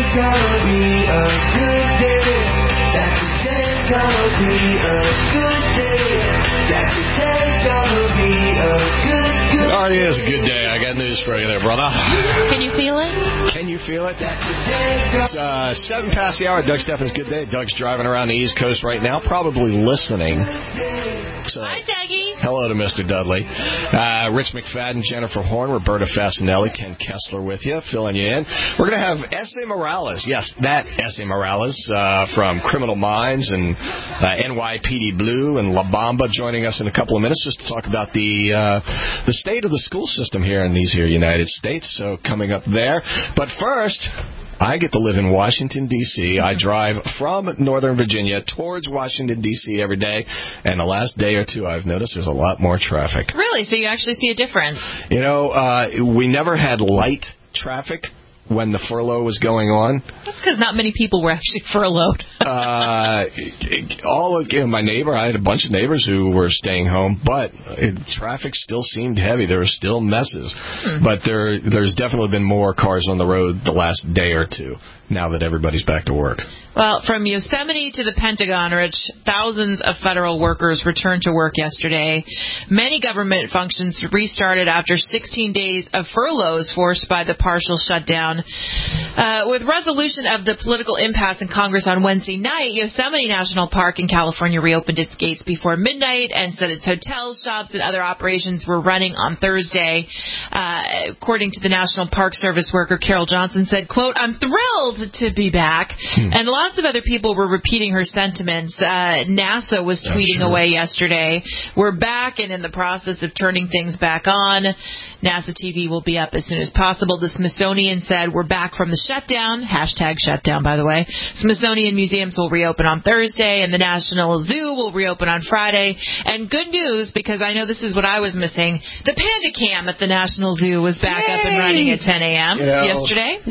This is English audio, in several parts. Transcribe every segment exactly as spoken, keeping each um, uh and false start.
gonna be a good day. That's today's gonna be a good day. That's today's gonna be a good, good It already is a good day. I got news for you there, brother. Can you feel it? Can you feel it? It's uh, seven past the hour. Doug Steffens, good day. Doug's driving around the East Coast right now, probably listening. So, Hi, Dougie. hello to Mister Dudley. Uh, Rich McFadden, Jennifer Horn, Roberta Fasinelli, Ken Kessler with you, filling you in. We're going to have S A. Morales. Yes, that S A. Morales uh, from Criminal Minds and uh, N Y P D Blue and La Bamba joining us in a couple of minutes just to talk about the uh, the state of the school system here in these here United States. So coming up there. But first, I get to live in Washington, D C I drive from Northern Virginia towards Washington, D C every day. And the last day or two, I've noticed there's a lot more traffic. Really? So you actually see a difference? You know, uh, we never had light traffic when the furlough was going on. That's because not many people were actually furloughed. uh, all of you know, my neighbor, I had a bunch of neighbors who were staying home, but it, traffic still seemed heavy. There were still messes. Hmm. But there, there's definitely been more cars on the road the last day or two now that everybody's back to work. Well, from Yosemite to the Pentagon, Rich, thousands of federal workers returned to work yesterday. Many government functions restarted after sixteen days of furloughs forced by the partial shutdown. Uh, with resolution of the political impasse in Congress on Wednesday night, Yosemite National Park in California reopened its gates before midnight and said its hotels, shops, and other operations were running on Thursday. Uh, according to the National Park Service worker, Carol Johnson said, quote, "I'm thrilled to be back." Hmm. And lots of other people were repeating her sentiments. Uh, NASA was tweeting sure. away yesterday. We're back and in the process of turning things back on. NASA T V will be up as soon as possible. The Smithsonian said we're back from the shutdown. Hashtag shutdown, by the way. Smithsonian museums will reopen on Thursday, and the National Zoo will reopen on Friday. And good news, because I know this is what I was missing, the Panda Cam at the National Zoo was back Yay! up and running at ten a.m. You know, yesterday.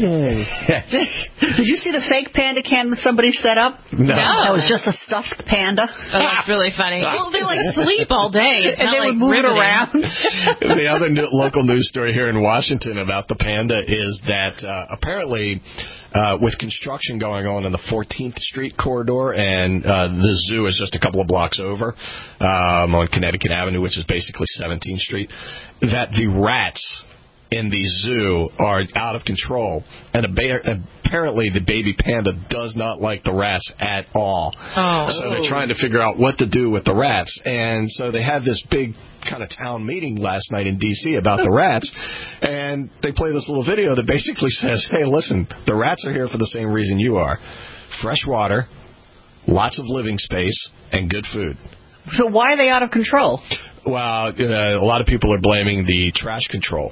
Yay. Did you see the fake Panda Cam that somebody set up? No. no. That was just a stuffed panda. Oh, that's really funny. Well, they like sleep all day. It's and they like would move riveting. it around. The other new, local news story here in Washington about the panda is that uh, apparently uh, with construction going on in the fourteenth Street corridor, and uh, the zoo is just a couple of blocks over um, on Connecticut Avenue, which is basically seventeenth Street, that the rats in the zoo are out of control, and a ba- apparently the baby panda does not like the rats at all. Oh. So they're trying to figure out what to do with the rats, and so they had this big kind of town meeting last night in D C about the rats, and they play this little video that basically says, hey, listen, the rats are here for the same reason you are. Fresh water, lots of living space, and good food. So why are they out of control? Well, you know, a lot of people are blaming the trash control.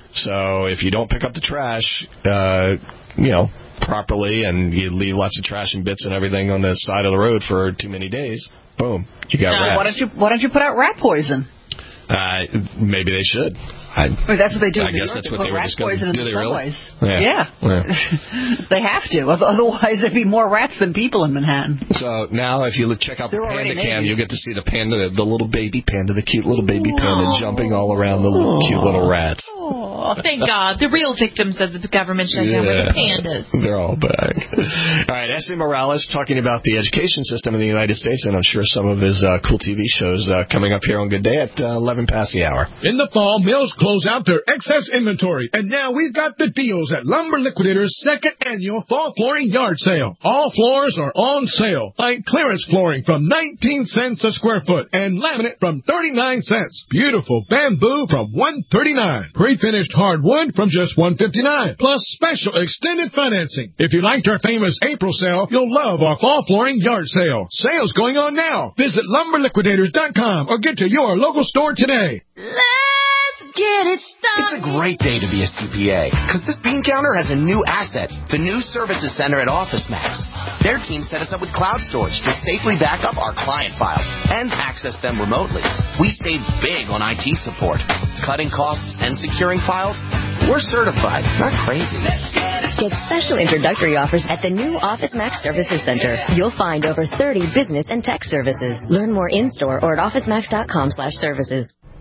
So if you don't pick up the trash, uh, you know, properly, and you leave lots of trash and bits and everything on the side of the road for too many days, boom, you got uh, rats. Why don't you Why don't you put out rat poison? Uh, maybe they should. I, I mean, that's what they do. I in New guess York. that's they what put they were rat discussing. poison in Do the they really? subways. Yeah. yeah. yeah. They have to. Otherwise, there'd be more rats than people in Manhattan. So now, if you look, check out the They're Panda already Cam, made. you'll get to see the panda, the little baby panda, the cute little baby panda jumping all around the little cute little rats. Oh, thank God. The real victims of the government shutdown yeah. were the pandas. They're all back. All right, S A. Morales talking about the education system in the United States, and I'm sure some of his uh, cool T V shows uh, coming up here on Good Day at uh, eleven past the hour. In the fall, mills close out their excess inventory, and now we've got the deals at Lumber Liquidators' second annual fall flooring yard sale. All floors are on sale, like clearance flooring from nineteen cents a square foot and laminate from thirty-nine cents. Beautiful bamboo from one thirty-nine. Pre-finished hardwood from just one fifty-nine. Plus special extended financing. If you liked our famous April sale, you'll love our fall flooring yard sale. Sale's going on now. Visit lumber liquidators dot com or get to your local store today. Let's get it started. It's a great day to be a C P A, because this bean counter has a new asset, the new Services Center at OfficeMax. Their team set us up with cloud storage to safely back up our client files and access them remotely. We save big on I T support, cutting costs and securing files. We're certified, not crazy. Get special introductory offers at the new OfficeMax Services Center. You'll find over thirty business and tech services. Learn more in-store or at officemax dot com slash services.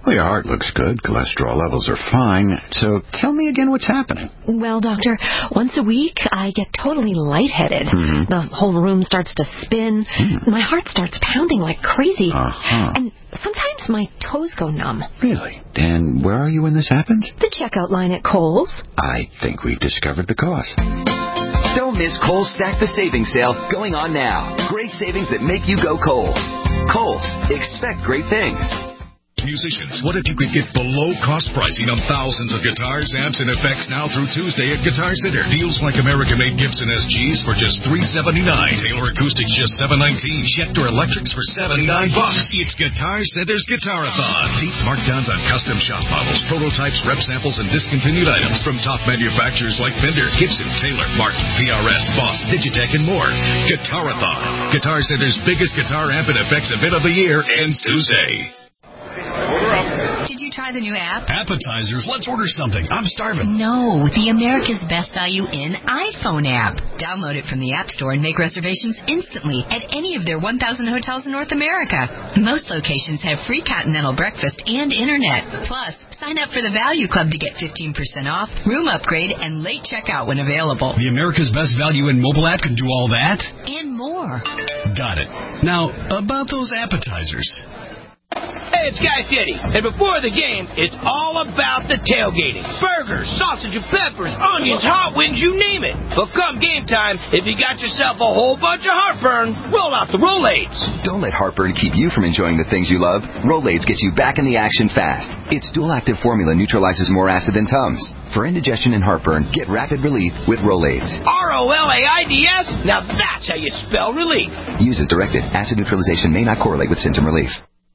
Well, your heart looks good. Cholesterol levels are fine. So tell me again what's happening. Well, doctor, once a week I get totally lightheaded. Mm-hmm. The whole room starts to spin. Mm. My heart starts pounding like crazy. Uh-huh. And sometimes my toes go numb. Really? And where are you when this happens? The checkout line at Kohl's. I think we've discovered the cause. Don't miss Kohl's Stack the Savings Sale going on now. Great savings that make you go Kohl's. Kohl's. Expect great things. Musicians, what if you could get below-cost pricing on thousands of guitars, amps, and effects now through Tuesday at Guitar Center? Deals like American-made Gibson S Gs for just three seventy-nine, Taylor Acoustics just seven nineteen, Schecter Electrics for seventy-nine bucks. It's Guitar Center's Guitarathon. Deep markdowns on custom shop models, prototypes, rep samples, and discontinued items from top manufacturers like Fender, Gibson, Taylor, Martin, V R S, Boss, Digitech, and more. Guitarathon. Guitar Center's biggest guitar amp and effects event of the year ends Tuesday. Did you try the new app? Appetizers, let's order something. I'm starving. No, the America's Best Value in iPhone app. Download it from the App Store and make reservations instantly at any of their one thousand hotels in North America. Most locations have free continental breakfast and internet. Plus, sign up for the Value Club to get fifteen percent off, room upgrade, and late checkout when available. The America's Best Value in mobile app can do all that? And more. Got it. Now, about those appetizers. Hey, it's Guy Fieri, and before the game, it's all about the tailgating. Burgers, sausage and peppers, onions, hot wings, you name it. But come game time, if you got yourself a whole bunch of heartburn, roll out the Rolaids. Don't let heartburn keep you from enjoying the things you love. Rolaids gets you back in the action fast. Its dual-active formula neutralizes more acid than Tums. For indigestion and heartburn, get rapid relief with Rolaids. R O L A I D S? Now that's how you spell relief. Use as directed. Acid neutralization may not correlate with symptom relief.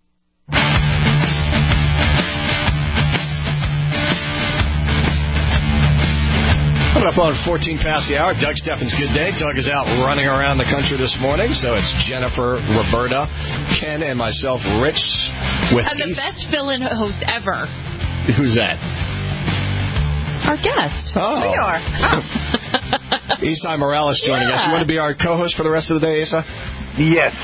Coming up on fourteen past the hour, Doug Steffens' Good Day. Doug is out running around the country this morning, so it's Jennifer, Roberta, Ken, and myself, Rich. With and the East... best fill-in host ever. Who's that? Our guest. Oh. We are. Oh. Isai Morales joining yeah. us. You want to be our co-host for the rest of the day, Isai? Yes.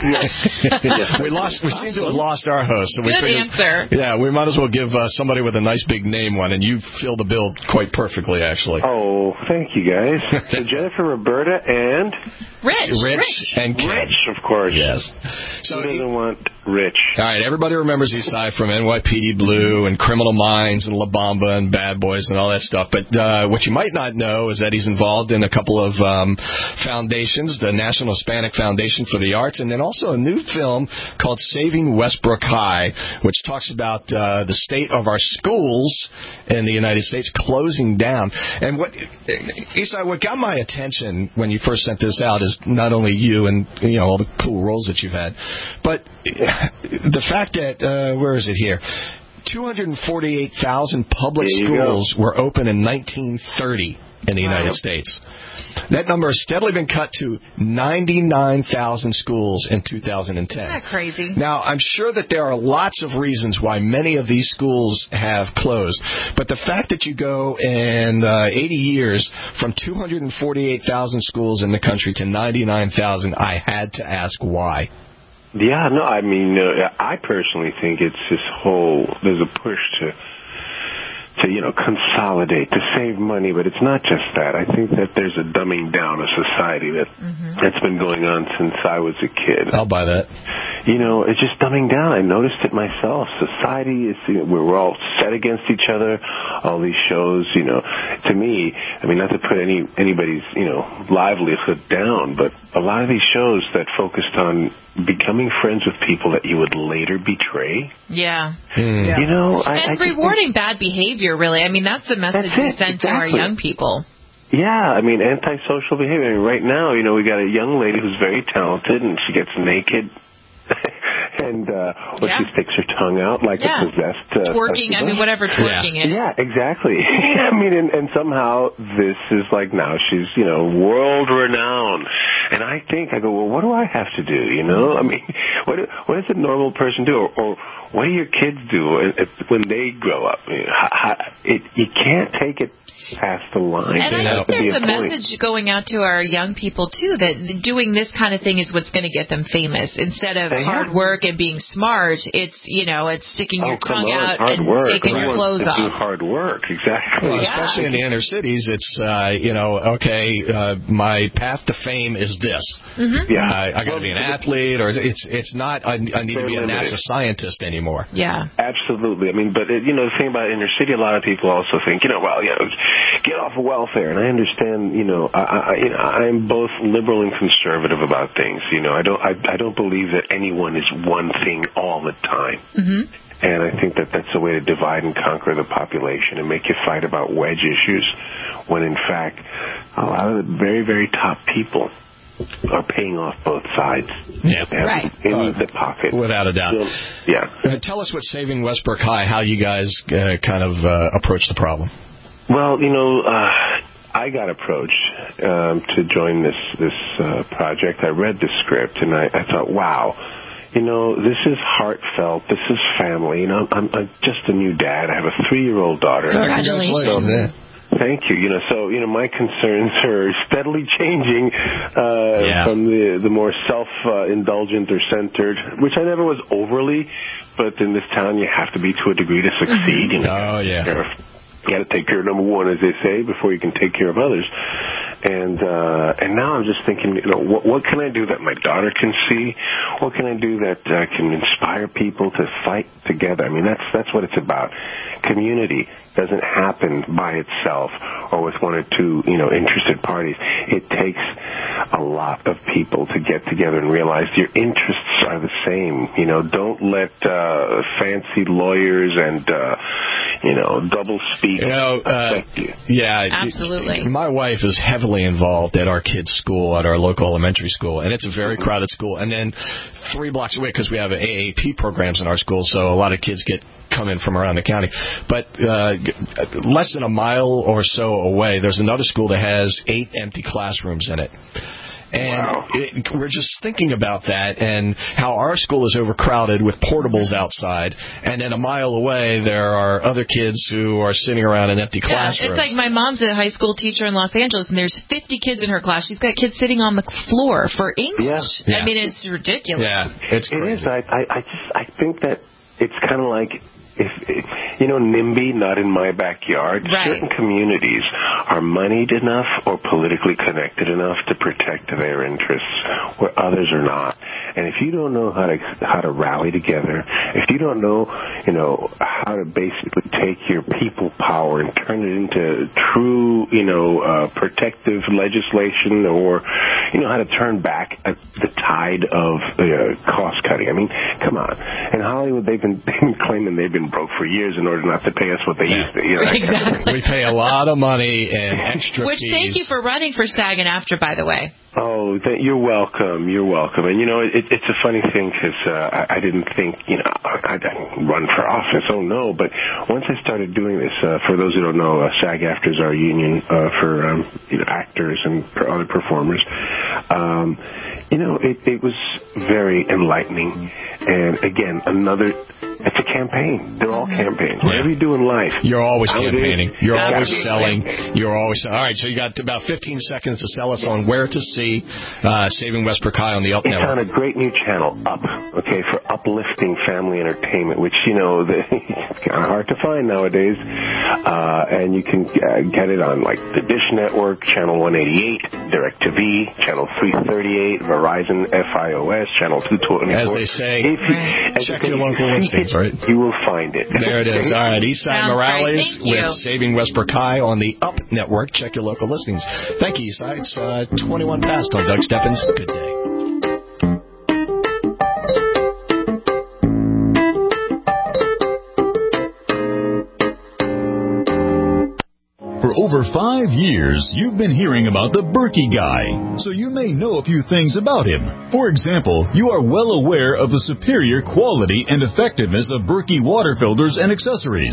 yes. we lost. We seem to have lost our host. So we Good figured, answer. Yeah, we might as well give uh, somebody with a nice big name one, and you fill the bill quite perfectly, actually. Oh, thank you, guys. So Jennifer, Roberta, and Rich. Rich, Rich. and Ken. Rich, of course. Yes. So Who doesn't want Rich? All right, everybody remembers Isai from N Y P D Blue and Criminal Minds and La Bamba and Bad Boys and all that stuff. But uh, what you might not know is that he's involved in a couple of um, foundations, the National Hispanic Foundation for the Arts, and then also a new film called Saving Westbrook High, which talks about uh, the state of our schools in the United States closing down. And what, Isai, what got my attention when you first sent this out is not only you and you know all the cool roles that you've had, but the fact that uh, where is it here? two hundred forty-eight thousand public schools go. were open in nineteen thirty in the wow. United States. That number has steadily been cut to ninety-nine thousand schools in two thousand ten. Isn't that crazy? Now, I'm sure that there are lots of reasons why many of these schools have closed. But the fact that you go in uh, eighty years from two hundred forty-eight thousand schools in the country to ninety-nine thousand, I had to ask why. Yeah, no, I mean, uh, I personally think it's this whole, there's a push to, to, you know, consolidate, to save money, but it's not just that. I think that there's a dumbing down of society that, mm-hmm. that's been going on since I was a kid. I'll buy that. You know, it's just dumbing down. I noticed it myself. Society is, you know, we're all set against each other. All these shows, you know, to me, I mean, not to put any anybody's, you know, livelihood down, but a lot of these shows that focused on becoming friends with people that you would later betray. Yeah. Mm. yeah. You know, I, and I rewarding think, bad behavior, really. I mean, that's the message that's we it, send exactly. to our young people. Yeah, I mean, antisocial behavior. I mean, right now, you know, we got a young lady who's very talented, and she gets naked. and uh well, yeah. she sticks her tongue out like yeah. a possessed uh, twerking. I mean, whatever twerking yeah. is. Yeah, exactly. I mean, and, and somehow this is like now she's you know world renowned, And I think, I go, well, what do I have to do, you know? I mean, what what does a normal person do? Or, or what do your kids do when they grow up? You know, how, it, you can't take it past the line. And there I think there's a, a point. message going out to our young people, too, that doing this kind of thing is what's going to get them famous. Instead of yeah. hard work and being smart, it's, you know, it's sticking oh, your tongue on, out hard and work. taking Everyone your clothes off. Do off. hard work, exactly. Well, yeah. Especially in the inner cities, it's, uh, you know, okay, uh, my path to fame is this. Mm-hmm. Yeah. Uh, I got to be an athlete, or it's it's not, I, I need to be a NASA scientist anymore. Yeah. Absolutely. I mean, but, it, you know, the thing about inner city, a lot of people also think, you know, well, you know, get off of welfare. And I understand, you know, I, I, you know, I'm both liberal and conservative about things. You know, I don't, I, I don't believe that anyone is one thing all the time. Mm-hmm. And I think that that's a way to divide and conquer the population and make you fight about wedge issues, when in fact, a lot of the very, very top people are paying off both sides. Yeah, right. In uh, the pocket. Without a doubt. So, yeah. Uh, tell us what Saving Westbrook High, how you guys uh, kind of uh, approach the problem. Well, you know, uh, I got approached um, to join this this uh, project. I read the script, and I, I thought, wow, you know, this is heartfelt. This is family. You know, I'm, I'm just a new dad. I have a three-year-old daughter. Congratulations. So, thank you. You know, so, you know, my concerns are steadily changing uh, yeah. from the, the more self-indulgent uh, or centered, which I never was overly, but in this town you have to be to a degree to succeed. You know, oh, yeah. You got to take care of number one, as they say, before you can take care of others. And uh, and now I'm just thinking, you know, what, what can I do that my daughter can see? What can I do that uh, can inspire people to fight together? I mean, that's that's what it's about. Community doesn't happen by itself or with one or two, you know, interested parties. It takes a lot of people to get together and realize your interests are the same. You know, don't let uh, fancy lawyers and, uh, you know, double speak you know, uh, affect you. Yeah. Absolutely. My wife is heavily involved at our kids' school, at our local elementary school, and it's a very crowded school. And then three blocks away, because we have A A P programs in our school, so a lot of kids get come in from around the county. But uh, less than a mile or so away, there's another school that has eight empty classrooms in it. And wow. it, we're just thinking about that and how our school is overcrowded with portables outside, and then a mile away there are other kids who are sitting around in empty yeah, classrooms. It's like my mom's a high school teacher in Los Angeles, and there's fifty kids in her class. She's got kids sitting on the floor for English. Yeah. Yeah. I mean, it's ridiculous. Yeah, it's crazy. It is. I, I, I just I think that it's kind of like, if, if you know, NIMBY, not in my backyard. Right. Certain communities are moneyed enough or politically connected enough to protect their interests, where others are not. And if you don't know how to how to rally together, if you don't know, you know, how to basically take your people power and turn it into true, you know, uh, protective legislation, or you know how to turn back the tide of uh, cost cutting. I mean, come on. In Hollywood, they've been, they've been claiming they've been broke for years in order not to pay us what they Yeah. used to. You know, Exactly. We pay a lot of money and extra Which, fees. thank you for running for SAG and AFTRA, by the way. Oh, th- you're welcome. You're welcome. And, you know, it, it's a funny thing because uh, I, I didn't think, you know, I'd run for office. Oh, no. But once I started doing this, uh, for those who don't know, uh, SAG-AFTRA is our union uh, for um, you know, actors and per- other performers. Um, you know, it, it was very enlightening. And, again, another... It's a campaign. They're all campaigns. Whatever you do in life. You're always nowadays, campaigning. You're always campaigning. selling. You're always selling. All right, so you got about fifteen seconds to sell us on where to see uh, Saving Westbrook High on the Up It's Network. on a great new channel, Up, okay, for uplifting family entertainment, which, you know, the, it's kind of hard to find nowadays. Uh, and you can uh, get it on, like, the Dish Network, Channel one eighty-eight, DirecTV, Channel three thirty-eight, Verizon F I O S, Channel two twenty-four. As they say, if you, right. as check you your local seek listings, it, right? You will find it. There it is. All right, Eastside Sounds Morales great. Thank you. with Saving Westbrook High on the Up Network. Check your local listings. Thank you, Eastside. It's uh, twenty-one past on Doug Steppins. Good day. For over five years, you've been hearing about the Berkey Guy, so you may know a few things about him. For example, you are well aware of the superior quality and effectiveness of Berkey water filters and accessories.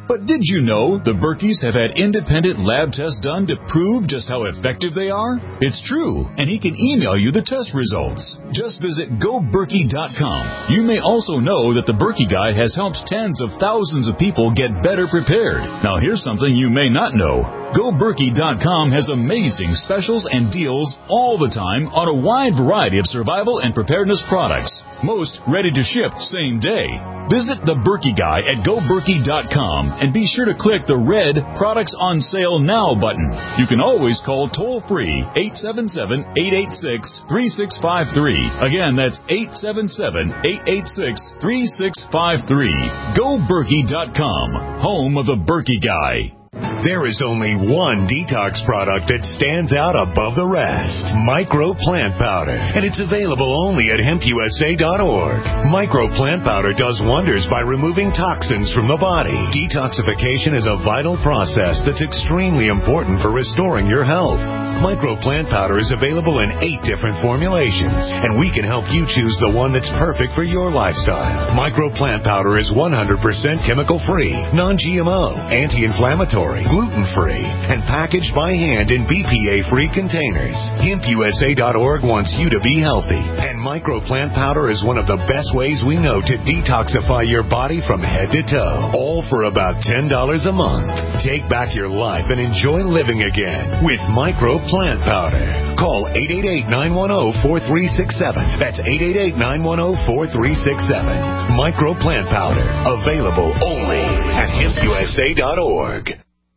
But did you know the Berkeys have had independent lab tests done to prove just how effective they are? It's true, and he can email you the test results. Just visit go berkey dot com. You may also know that the Berkey Guy has helped tens of thousands of people get better prepared. Now here's something you may not know. go berkey dot com has amazing specials and deals all the time on a wide variety of survival and preparedness products. Most ready to ship same day. Visit the Berkey Guy at go berkey dot com and be sure to click the red Products on Sale Now button. You can always call toll-free eight seven seven, eight eight six, three six five three. Again, that's eight seven seven, eight eight six, three six five three. go berkey dot com, home of the Berkey Guy. There is only one detox product that stands out above the rest. Micro Plant Powder. And it's available only at hemp u s a dot org. Micro Plant Powder does wonders by removing toxins from the body. Detoxification is a vital process that's extremely important for restoring your health. Micro Plant Powder is available in eight different formulations, and we can help you choose the one that's perfect for your lifestyle. Micro Plant Powder is one hundred percent chemical-free, non G M O, anti-inflammatory, gluten-free, and packaged by hand in B P A-free containers. hemp u s a dot org wants you to be healthy, and Micro Plant Powder is one of the best ways we know to detoxify your body from head to toe, all for about ten dollars a month. Take back your life and enjoy living again with Micro Plant Powder. Call eight eight eight, nine one zero, four three six seven. That's eight eight eight, nine one zero, four three six seven. Micro Plant Powder. Available only at hemp u s a dot org.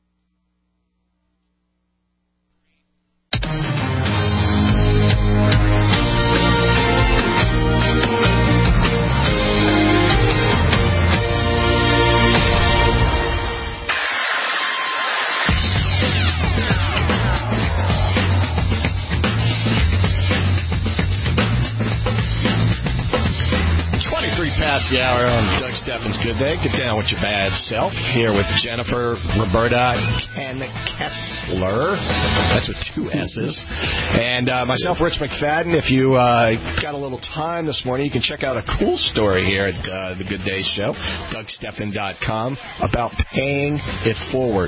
Past the hour on Doug Steffens' Good Day. Get down with your bad self. Here with Jennifer, Roberta, and Kessler. That's with two S's. And uh, myself, Rich McFadden. If you uh, got a little time this morning, you can check out a cool story here at uh, the Good Day Show, doug steffen dot com, about paying it forward.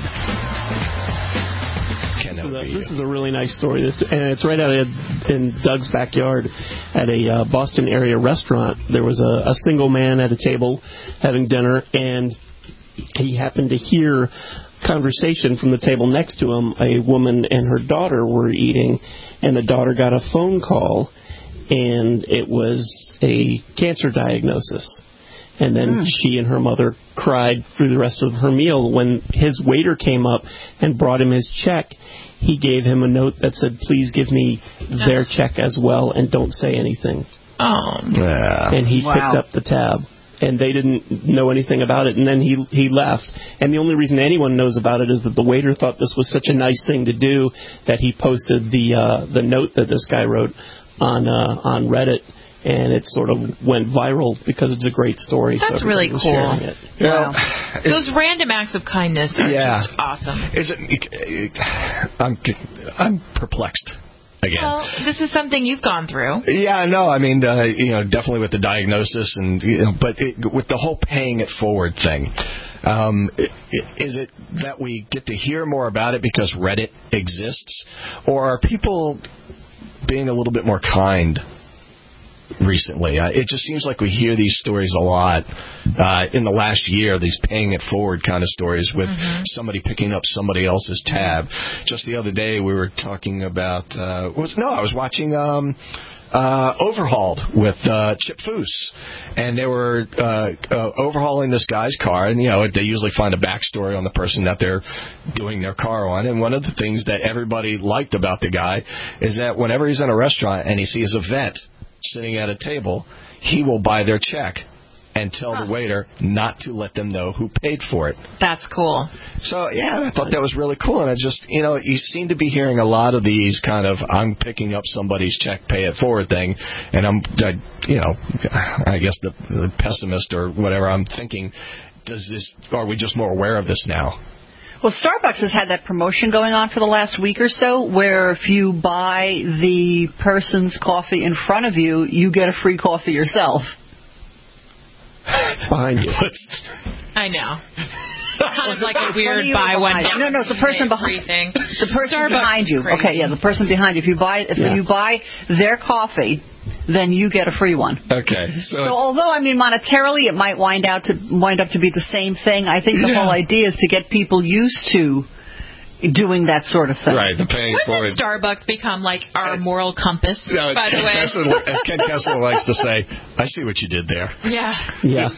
This is, a, this is a really nice story. This and it's right out of, in Doug's backyard at a uh, Boston area restaurant. There was a, a single man at a table having dinner, and he happened to hear conversation from the table next to him. A woman and her daughter were eating, and the daughter got a phone call, and it was a cancer diagnosis. And then mm. she and her mother cried through the rest of her meal. When his waiter came up and brought him his check, he gave him a note that said, please give me their check as well and don't say anything. Oh. Yeah. And he wow. picked up the tab. And they didn't know anything about it. And then he he left. And the only reason anyone knows about it is that the waiter thought this was such a nice thing to do that he posted the uh, the note that this guy wrote on uh, on Reddit. And it sort of went viral because it's a great story. That's so really cool. It. Wow. Those random acts of kindness are yeah. just awesome. Is it? I'm I'm perplexed. Again. Well, this is something you've gone through. Yeah, no, I mean, uh, you know, definitely with the diagnosis, and you know, but it, with the whole paying it forward thing, um, it, it, is it that we get to hear more about it because Reddit exists, or are people being a little bit more kind recently? Uh, it just seems like we hear these stories a lot uh, in the last year, these paying it forward kind of stories with mm-hmm. somebody picking up somebody else's tab. Just the other day we were talking about, uh, was no, I was watching um, uh, Overhauled with uh, Chip Foose, and they were uh, uh, overhauling this guy's car, and you know they usually find a backstory on the person that they're doing their car on, and one of the things that everybody liked about the guy is that whenever he's in a restaurant and he sees a vet sitting at a table, he will buy their check and tell huh. the waiter not to let them know who paid for it. That's cool. So, yeah, I thought that was really cool. And I just, you know, you seem to be hearing a lot of these kind of, I'm picking up somebody's check, pay it forward thing. And I'm, I, you know, I guess the, the pessimist or whatever, I'm thinking, does this, are we just more aware of this now? Well, Starbucks has had that promotion going on for the last week or so where if you buy the person's coffee in front of you, you get a free coffee yourself. Behind you. I know. Kind of like a weird buy one. No, no, it's the person behind thing. The person Starbucks behind you. crazy. Okay, yeah, the person behind you. If you buy if Yeah. you buy their coffee, then you get a free one. Okay. So, So although I mean monetarily it might wind out to wind up to be the same thing, I think the Yeah. whole idea is to get people used to doing that sort of thing. right, the paying When for did it. Starbucks become like our moral compass? No, by Ken the way. Kessler, as Ken Kessler likes to say, I see what you did there. Yeah. Yeah.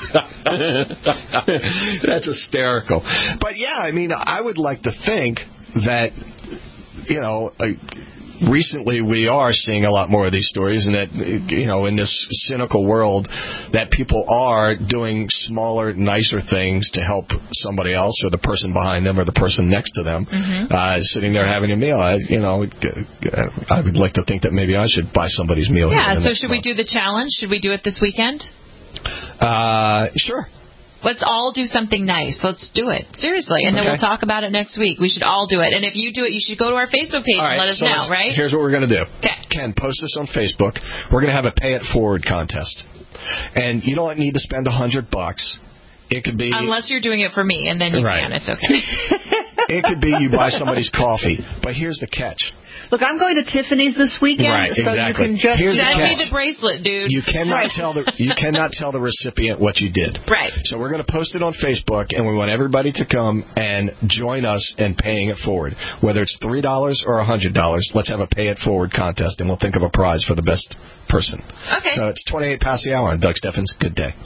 That's hysterical. But yeah, I mean, I would like to think that, you know, uh, recently we are seeing a lot more of these stories, and that, you know, in this cynical world, that people are doing smaller, nicer things to help somebody else, or the person behind them, or the person next to them, Mm-hmm. uh, sitting there having a meal. I, you know, I would like to think that maybe I should buy somebody's meal. here Yeah, in the so next should month. we do the challenge? Should we do it this weekend? Uh, sure. Let's all do something nice. Let's do it. Seriously. And then Okay. we'll talk about it next week. We should all do it. And if you do it, you should go to our Facebook page All and right, let us so know, let's- right? Here's what we're going to do. Okay. Ken, post this on Facebook. We're going to have a pay it forward contest. And you don't need to spend a hundred bucks. It could be... Unless you're doing it for me, and then you Right. can. It's okay. It could be you buy somebody's coffee. But here's the catch. Look, I'm going to Tiffany's this weekend, Right, so exactly. you can just Here's the Send me catch. the bracelet, dude. You cannot Right. tell the you cannot tell the recipient what you did. Right. So we're going to post it on Facebook, and we want everybody to come and join us in paying it forward. Whether it's three dollars or a hundred dollars, let's have a pay it forward contest, and we'll think of a prize for the best person. Okay. So it's twenty-eight past the hour on Doug Steffens. Good day.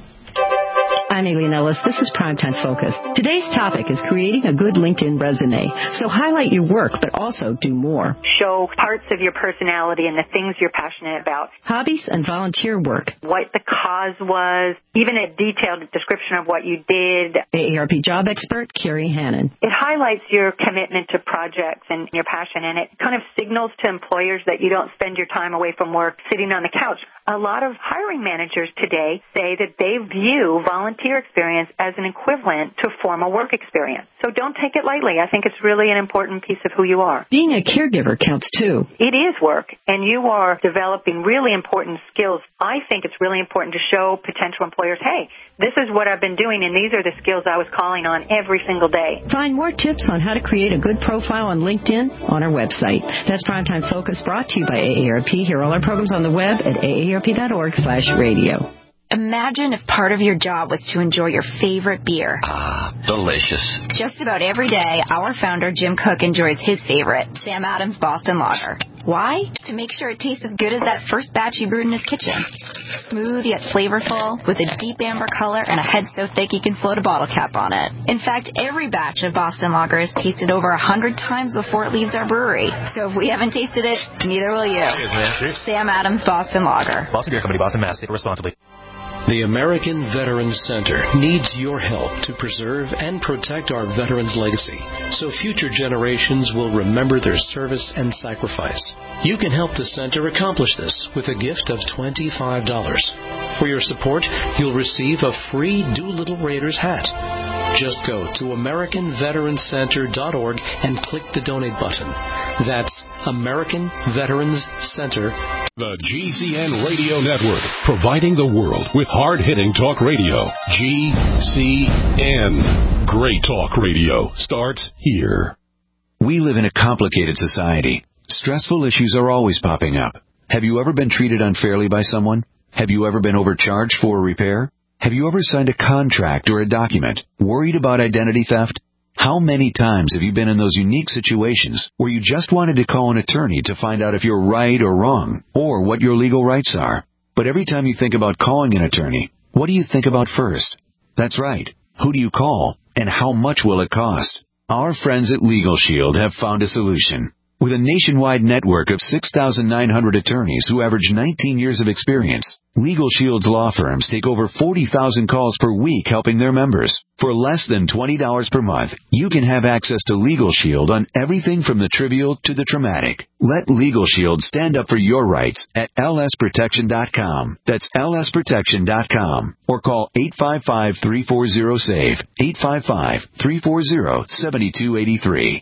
I'm Aileen Ellis. This is Primetime Focus. Today's topic is creating a good LinkedIn resume. So highlight your work, but also do more. Show parts of your personality and the things you're passionate about. Hobbies and volunteer work. What the cause was, even a detailed description of what you did. A A R P job expert, Carrie Hannon. It highlights your commitment to projects and your passion, and it kind of signals to employers that you don't spend your time away from work sitting on the couch. A lot of hiring managers today say that they view volunteer experience as an equivalent to formal work experience. So don't take it lightly. I think it's really an important piece of who you are. Being a caregiver counts too. It is work, and you are developing really important skills. I think it's really important to show potential employers, hey, this is what I've been doing, and these are the skills I was calling on every single day. Find more tips on how to create a good profile on LinkedIn on our website. That's Primetime Focus, brought to you by A A R P. Hear all our programs on the web at A A R P dot org slash radio. Imagine if part of your job was to enjoy your favorite beer. Ah, delicious. Just about every day, our founder, Jim Cook, enjoys his favorite, Sam Adams Boston Lager. Why? To make sure it tastes as good as that first batch he brewed in his kitchen. Smooth yet flavorful, with a deep amber color and a head so thick you can float a bottle cap on it. In fact, every batch of Boston Lager is tasted over a hundred times before it leaves our brewery. So if we haven't tasted it, neither will you. Cheers, man. Cheers. Sam Adams Boston Lager. Boston Beer Company, Boston, Mass. Take it responsibly. The American Veterans Center needs your help to preserve and protect our veterans' legacy so future generations will remember their service and sacrifice. You can help the center accomplish this with a gift of twenty-five dollars. For your support, you'll receive a free Doolittle Raiders hat. Just go to American Veterans Center dot org and click the donate button. That's American Veterans Center. The G C N Radio Network, providing the world with hard-hitting talk radio. G C N. Great talk radio starts here. We live in a complicated society. Stressful issues are always popping up. Have you ever been treated unfairly by someone? Have you ever been overcharged for a repair? Have you ever signed a contract or a document worried about identity theft? How many times have you been in those unique situations where you just wanted to call an attorney to find out if you're right or wrong, or what your legal rights are? But every time you think about calling an attorney, what do you think about first? That's right. Who do you call, and how much will it cost? Our friends at Legal Shield have found a solution. With a nationwide network of six thousand nine hundred attorneys who average nineteen years of experience, Legal Shield's law firms take over forty thousand calls per week helping their members. For less than twenty dollars per month, you can have access to Legal Shield on everything from the trivial to the traumatic. Let Legal Shield stand up for your rights at L S protection dot com. That's L S protection dot com. Or call eight five five, three four zero, S A V E, eight five five, three four zero, seven two eight three.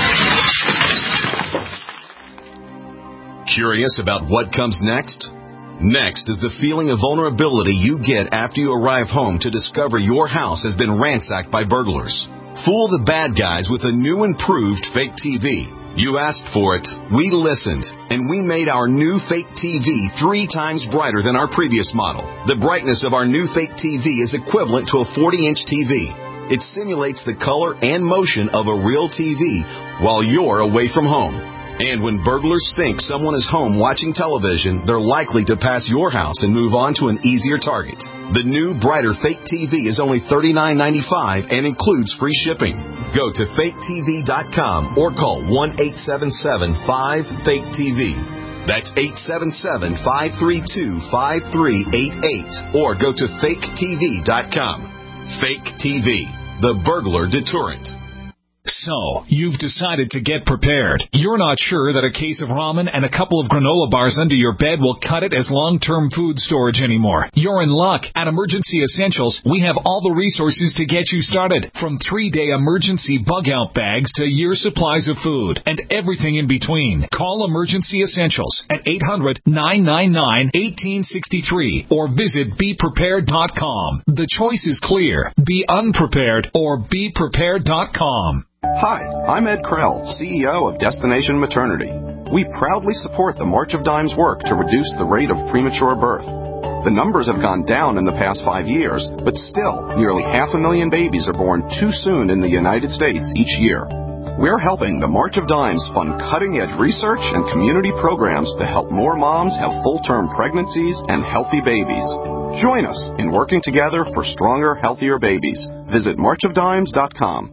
Curious about what comes next? Next is the feeling of vulnerability you get after you arrive home to discover your house has been ransacked by burglars. Fool the bad guys with a new improved fake T V. You asked for it, we listened, and we made our new fake T V three times brighter than our previous model. The brightness of our new fake T V is equivalent to a forty-inch T V. It simulates the color and motion of a real T V while you're away from home. And when burglars think someone is home watching television, they're likely to pass your house and move on to an easier target. The new, brighter fake T V is only thirty-nine ninety-five and includes free shipping. Go to fake T V dot com or call one eight seven seven five fake T V. That's eight seven seven, five three two, five three eight eight or go to fake T V dot com. Fake T V, the burglar deterrent. So, you've decided to get prepared. You're not sure that a case of ramen and a couple of granola bars under your bed will cut it as long-term food storage anymore. You're in luck. At Emergency Essentials, we have all the resources to get you started. From three-day emergency bug-out bags to year supplies of food and everything in between. Call Emergency Essentials at eight hundred, nine nine nine, one eight six three or visit be prepared dot com. The choice is clear. Be unprepared or be prepared dot com. Hi, I'm Ed Krell, C E O of Destination Maternity. We proudly support the March of Dimes work to reduce the rate of premature birth. The numbers have gone down in the past five years, but still, nearly half a million babies are born too soon in the United States each year. We're helping the March of Dimes fund cutting-edge research and community programs to help more moms have full-term pregnancies and healthy babies. Join us in working together for stronger, healthier babies. Visit march of dimes dot com.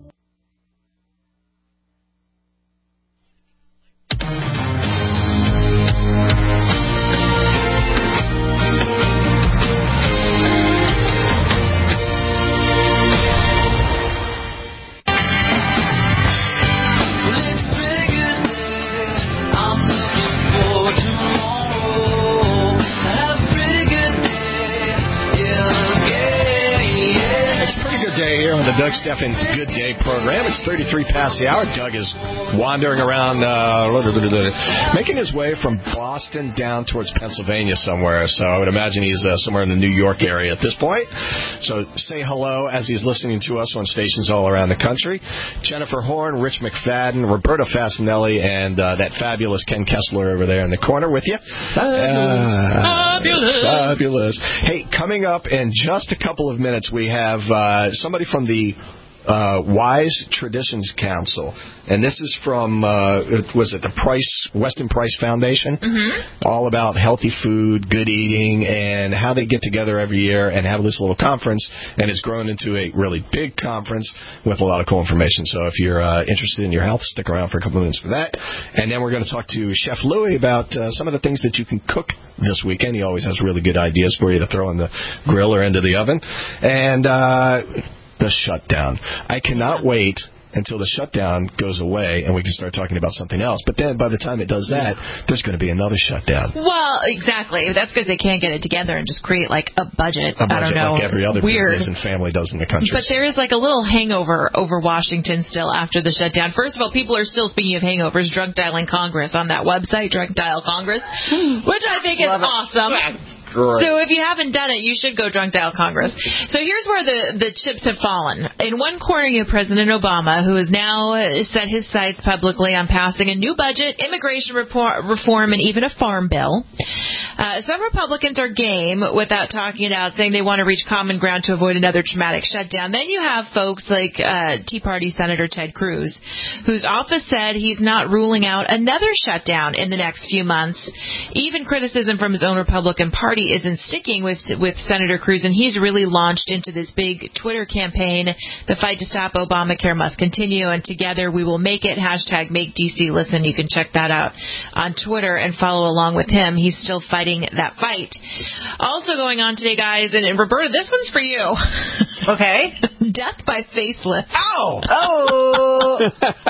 Doug Stephan Good Day program. It's thirty-three past the hour. Doug is wandering around, uh, making his way from Boston down towards Pennsylvania somewhere. So I would imagine he's uh, somewhere in the New York area at this point. So say hello as he's listening to us on stations all around the country. Jennifer Horn, Rich McFadden, Roberta Fasinelli, and uh, that fabulous Ken Kessler over there in the corner with you. Fabulous. Uh, fabulous. Fabulous. Hey, coming up in just a couple of minutes, we have uh, somebody from the Uh, Wise Traditions Council, and this is from uh, was it the Price Weston Price Foundation? Mm-hmm. All about healthy food, good eating, and how they get together every year and have this little conference, and it's grown into a really big conference with a lot of cool information. So if you're uh, interested in your health, stick around for a couple of minutes for that, and then we're going to talk to Chef Louie about uh, some of the things that you can cook this weekend. He always has really good ideas for you to throw in the grill or into the oven, and uh, the shutdown. I cannot wait until the shutdown goes away and we can start talking about something else. But then by the time it does that, there's going to be another shutdown. Well, exactly. That's because they can't get it together and just create like a budget. A budget I don't know. like every other Weird. business and family does in the country. But there is like a little hangover over Washington still after the shutdown. First of all, people are still speaking of hangovers, drunk dialing Congress on that website, Drunk Dial Congress, which I think is awesome. Great. So if you haven't done it, you should go Drunk Dial Congress. So here's where the, the chips have fallen. In one corner, you have President Obama, who has now set his sights publicly on passing a new budget, immigration report, reform, and even a farm bill. Uh, some Republicans are game without talking it out, saying they want to reach common ground to avoid another traumatic shutdown. Then you have folks like uh, Tea Party Senator Ted Cruz, whose office said he's not ruling out another shutdown in the next few months. Even criticism from his own Republican Party isn't sticking with with Senator Cruz, and he's really launched into this big Twitter campaign. The fight to stop Obamacare must continue, and together we will make it. Hashtag make D C listen. You can check that out on Twitter and follow along with him. He's still fighting that fight. Also going on today, guys, and, and Roberta, this one's for you. Okay. death by facelift. Ow! Oh!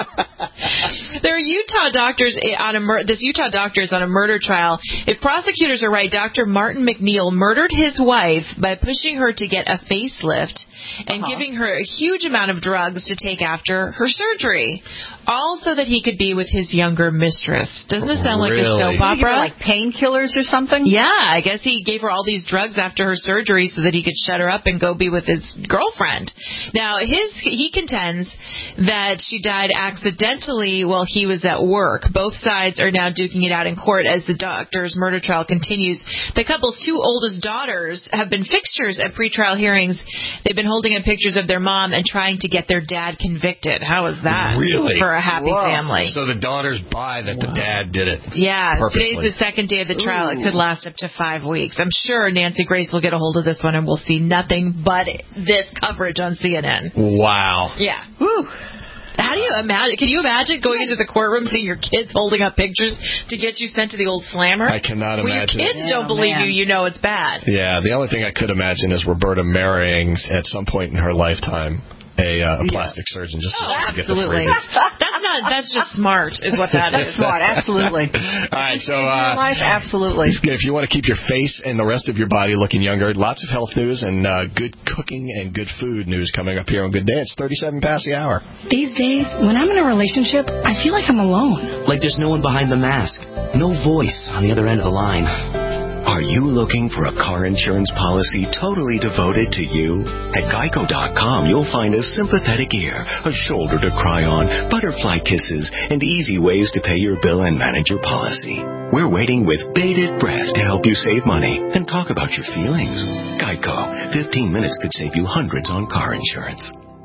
There are Utah doctors on a mur- this Utah doctor is on a murder trial. If prosecutors are right, Doctor Martin McNeil murdered his wife by pushing her to get a facelift and Uh-huh. giving her a huge amount of drugs to take after her surgery, all so that he could be with his younger mistress. Doesn't it sound Really? like a soap Did he give her, opera? like painkillers or something? Yeah, I guess he gave her all these drugs after her surgery so that he could shut her up and go be with his girlfriend. Now, his he contends that she died accidentally while he was at work. Both sides are now duking it out in court as the doctor's murder trial continues. The couple's two oldest daughters have been fixtures at pretrial hearings. They've been holding up pictures of their mom and trying to get their dad convicted. How is that Really? for a happy Whoa. family? So the daughters buy that the dad did it. Yeah, Purposely. today's the second day of the trial. Ooh. It could last up to five weeks. I'm sure Nancy Grace will get a hold of this one and we'll see nothing but this coverage on C N N. Wow. Yeah. Woo. How do you imagine? Can you imagine going into the courtroom, seeing your kids holding up pictures to get you sent to the old slammer? I cannot when imagine. When your kids Yeah, don't believe man. you, you know it's bad. Yeah, the only thing I could imagine is Roberta marrying at some point in her lifetime a, uh, a plastic surgeon just so Oh, she can get the absolutely. freebies. That's not. That's just smart, is what that is. That's smart, absolutely. All right, so Your uh, life, absolutely. if you want to keep your face and the rest of your body looking younger, lots of health news and uh, good cooking and good food news coming up here on Good Day. It's thirty-seven past the hour. These days, when I'm in a relationship, I feel like I'm alone. Like there's no one behind the mask. No voice on the other end of the line. Are you looking for a car insurance policy totally devoted to you? At Geico dot com, you'll find a sympathetic ear, a shoulder to cry on, butterfly kisses, and easy ways to pay your bill and manage your policy. We're waiting with bated breath to help you save money and talk about your feelings. Geico. fifteen minutes could save you hundreds on car insurance.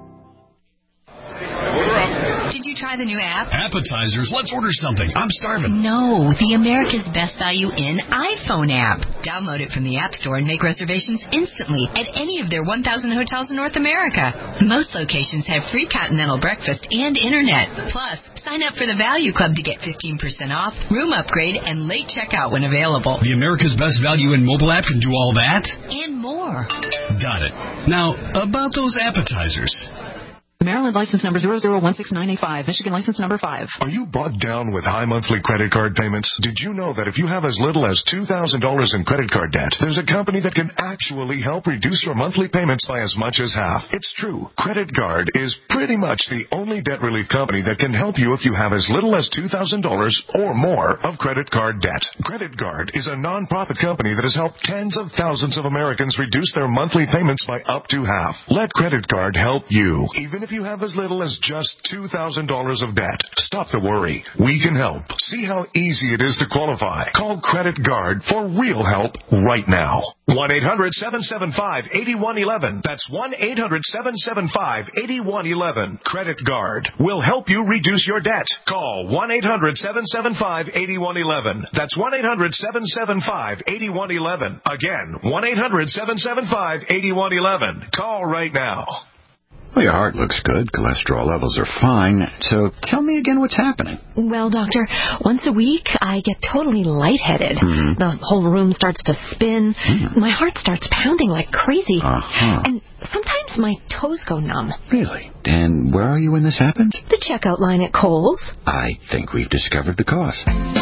Did you try the new app? Appetizers, let's order something. I'm starving. No, the America's Best Value in iPhone app. Download it from the App Store and make reservations instantly at any of their one thousand hotels in North America. Most locations have free continental breakfast and internet. Plus, sign up for the Value Club to get fifteen percent off, room upgrade, and late checkout when available. The America's Best Value in mobile app can do all that? And more. Got it. Now, about those appetizers. Maryland license number zero zero one six nine eight five. Michigan license number five. Are you bogged down with high monthly credit card payments? Did you know that if you have as little as two thousand dollars in credit card debt, there's a company that can actually help reduce your monthly payments by as much as half? It's true. Credit Guard is pretty much the only debt relief company that can help you if you have as little as two thousand dollars or more of credit card debt. Credit Guard is a non-profit company that has helped tens of thousands of Americans reduce their monthly payments by up to half. Let Credit Guard help you, even if you have as little as just two thousand dollars of debt. Stop the worry. We can help. See how easy it is to qualify. Call Credit Guard for real help right now. one eight hundred seven seven five eight one one one. That's one eight hundred seven seven five eight one one one. Credit Guard will help you reduce your debt. Call one eight hundred seven seven five eight one one one. That's one eight hundred seven seven five eight one one one. Again, one eight hundred seven seven five eight one one one. Call right now. Well, your heart looks good. Cholesterol levels are fine. So tell me again what's happening. Well, doctor, once a week I get totally lightheaded. Mm-hmm. The whole room starts to spin. Mm. My heart starts pounding like crazy. Uh-huh. And sometimes my toes go numb. Really? And where are you when this happens? The checkout line at Kohl's. I think we've discovered the cause.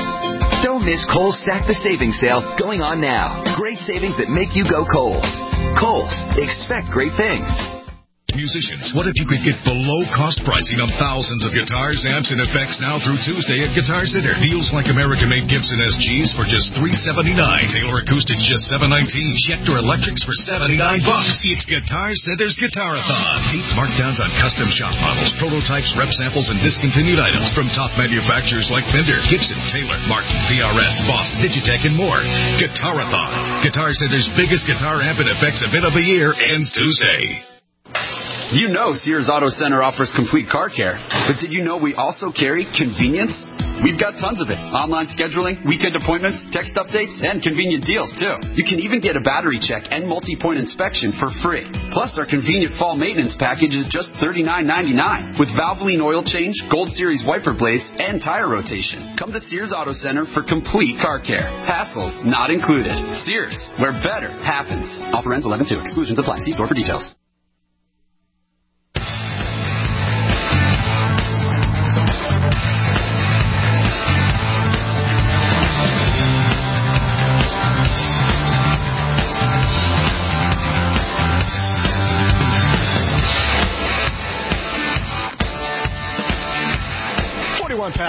Don't miss Kohl's Stack the Savings sale going on now. Great savings that make you go Kohl's. Kohl's. Expect great things. Musicians, what if you could get below-cost pricing on thousands of guitars, amps, and effects now through Tuesday at Guitar Center? Deals like American-made Gibson S Gs for just three seventy-nine, Taylor Acoustics just seven nineteen, Schecter Electrics for seventy-nine bucks. It's Guitar Center's Guitarathon. Deep markdowns on custom shop models, prototypes, rep samples, and discontinued items from top manufacturers like Fender, Gibson, Taylor, Martin, V R S, Boss, Digitech, and more. Guitarathon. Guitar Center's biggest guitar amp and effects event of the year ends Tuesday. You know Sears Auto Center offers complete car care, but did you know we also carry convenience? We've got tons of it. Online scheduling, weekend appointments, text updates, and convenient deals, too. You can even get a battery check and multi-point inspection for free. Plus, our convenient fall maintenance package is just thirty-nine ninety-nine with Valvoline oil change, Gold Series wiper blades, and tire rotation. Come to Sears Auto Center for complete car care. Hassles not included. Sears, where better happens. Offer ends eleven two. Exclusions apply. See store for details.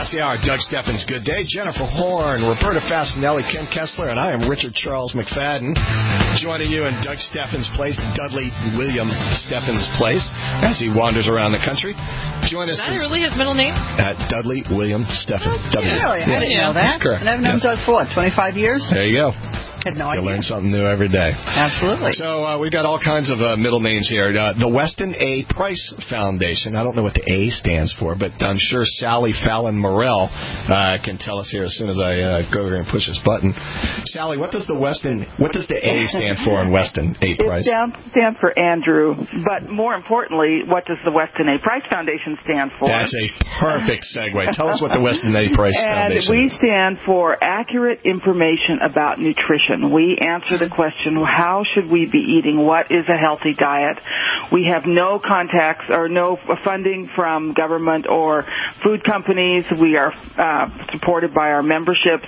That's the hour. Doug Steffens, Good Day. Jennifer Horn, Roberta Fasinelli, Ken Kessler, and I am Richard Charles McFadden. Joining you in Doug Steffens' place, Dudley William Steffens' place, as he wanders around the country. Join us. Is that really his middle name? At Dudley William Steffens. W. Really? I didn't know That's that. correct. And I've known Yes. Doug for what, twenty-five years? There you go. Had no You idea. learn something new every day. Absolutely. So uh, we've got all kinds of uh, middle names here. Uh, the Weston A. Price Foundation. I don't know what the A stands for, but I'm sure Sally Fallon Morell uh, can tell us here as soon as I uh, go here and push this button. Sally, what does the Weston? What does the A stand for in Weston A. Price? It stands for Andrew, but more importantly, what does the Weston A. Price Foundation stand for? That's a perfect segue. Tell us what the Weston A. Price and Foundation we is. stand for accurate information about nutrition. We answer the question, how should we be eating? What is a healthy diet? We have no contacts or no funding from government or food companies. We are uh, supported by our memberships.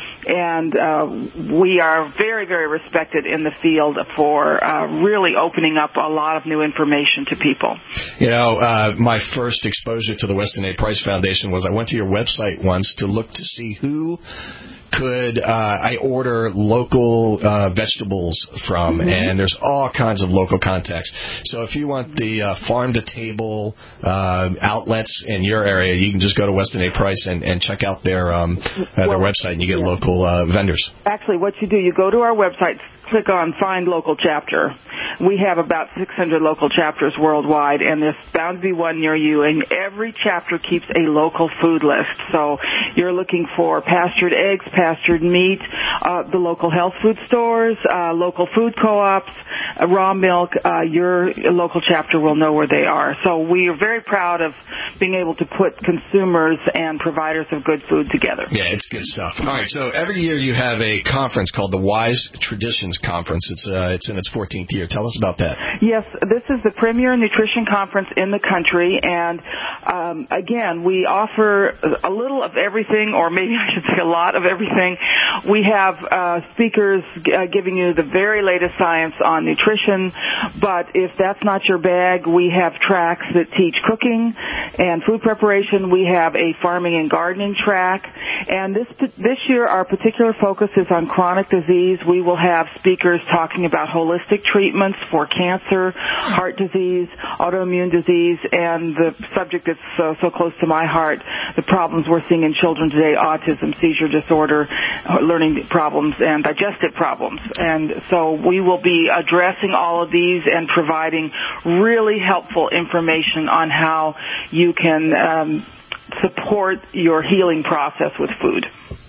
And uh, we are very, very respected in the field for uh, really opening up a lot of new information to people. You know, uh, my first exposure to the Weston A. Price Foundation was I went to your website once to look to see who could uh, I order local uh, vegetables from, mm-hmm. and there's all kinds of local contacts. So if you want the uh, farm-to-table uh, outlets in your area, you can just go to Weston A. Price and, and check out their um, uh, their well, website, and you get yeah. local uh, vendors. Actually, what you do, you go to our website, click on Find Local Chapter. We have about six hundred local chapters worldwide, and there's bound to be one near you, and every chapter keeps a local food list. So you're looking for pastured eggs, pastured meat, uh, the local health food stores, uh, local food co-ops, uh, raw milk. Uh, your local chapter will know where they are. So we are very proud of being able to put consumers and providers of good food together. Yeah, it's good stuff. All right, so every year you have a conference called the Wise Traditions Conference. It's uh, it's in its fourteenth year. Tell us about that. Yes, this is the premier nutrition conference in the country, and um, again, we offer a little of everything, or maybe I should say a lot of everything. We have uh, speakers uh, giving you the very latest science on nutrition, but if that's not your bag, we have tracks that teach cooking and food preparation. We have a farming and gardening track, and this this year our particular focus is on chronic disease. We will have speakers talking about holistic treatments for cancer, heart disease, autoimmune disease, and the subject that's so, so close to my heart, the problems we're seeing in children today, autism, seizure disorder, learning problems, and digestive problems. And so we will be addressing all of these and providing really helpful information on how you can um, support your healing process with food.